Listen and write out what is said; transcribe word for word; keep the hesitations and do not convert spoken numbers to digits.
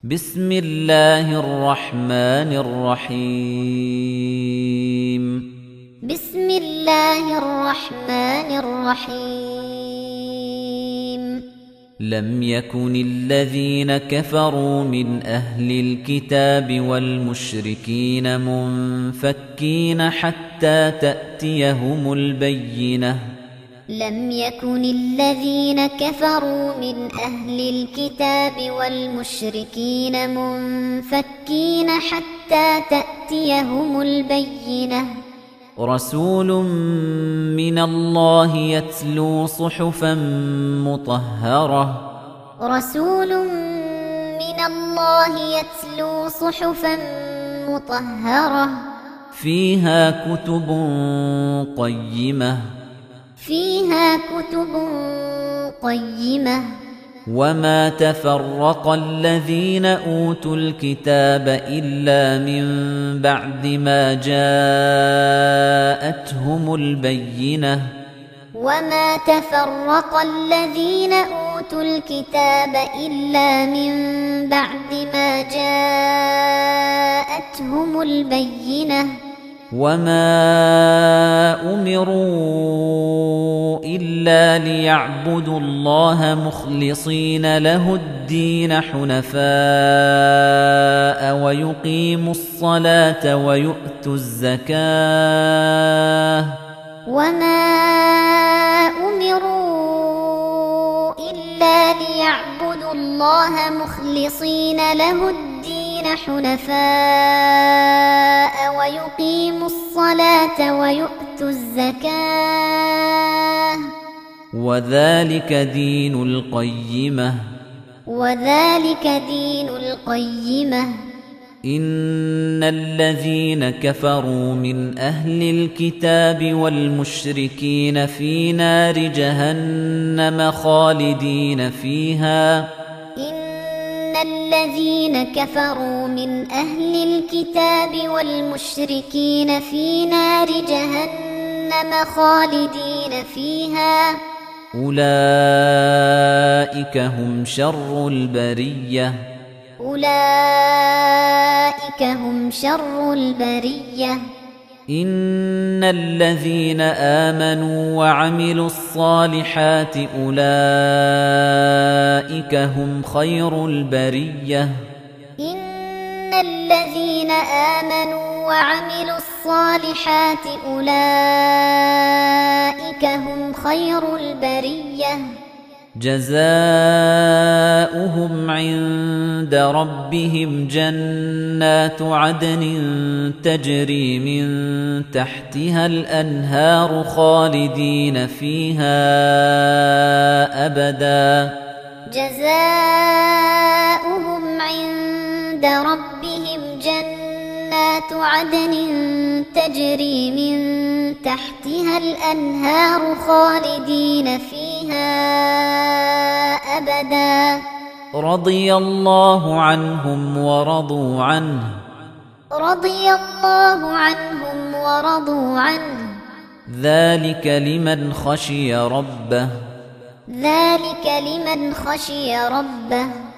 بسم الله الرحمن الرحيم بسم الله الرحمن الرحيم لم يكن الذين كفروا من أهل الكتاب والمشركين منفكين حتى تأتيهم البينة لم يكن الذين كفروا من أهل الكتاب والمشركين منفكين حتى تأتيهم البينة رسول من الله يتلو صحفا مطهرة رسول من الله يتلو صحفا مطهرة فيها كتب قيمة فيها كتب قيمة وما تفرق الذين أوتوا الكتاب إلا من بعد ما جاءتهم البينة وما تفرق الذين أوتوا الكتاب إلا من بعد ما جاءتهم البينة وما أمروا إلا ليعبدوا الله مخلصين له الدين حنفاء ويقيموا الصلاة ويؤتوا الزكاة وما أمروا إلا ليعبدوا الله مخلصين له الدين حنفاء ويقيموا الصلاة ويؤتوا الزكاة وذلك دين القيمة وذلك دين القيمة إن الذين كفروا من أهل الكتاب والمشركين في نار جهنم خالدين فيها إن الذين كفروا من أهل الكتاب والمشركين في نار جهنم خالدين فيها أولئك هم شر البرية أولئك هم شر البرية إن الذين آمنوا وعملوا الصالحات أولئك هم خير البرية إن الذين آمنوا وعملوا الصالحات أولئك هم خير البرية جزاؤهم عند ربهم جنات عدن تجري من تحتها الأنهار خالدين فيها أبدا جزاؤهم عند ربهم جنات عدن تجري من تحتها الأنهار خالدين فيها أبدا رضي الله عنهم ورضوا عنه رضي الله عنهم ورضوا عنه ذلك لمن خشي ربه ذلك لمن خشي ربه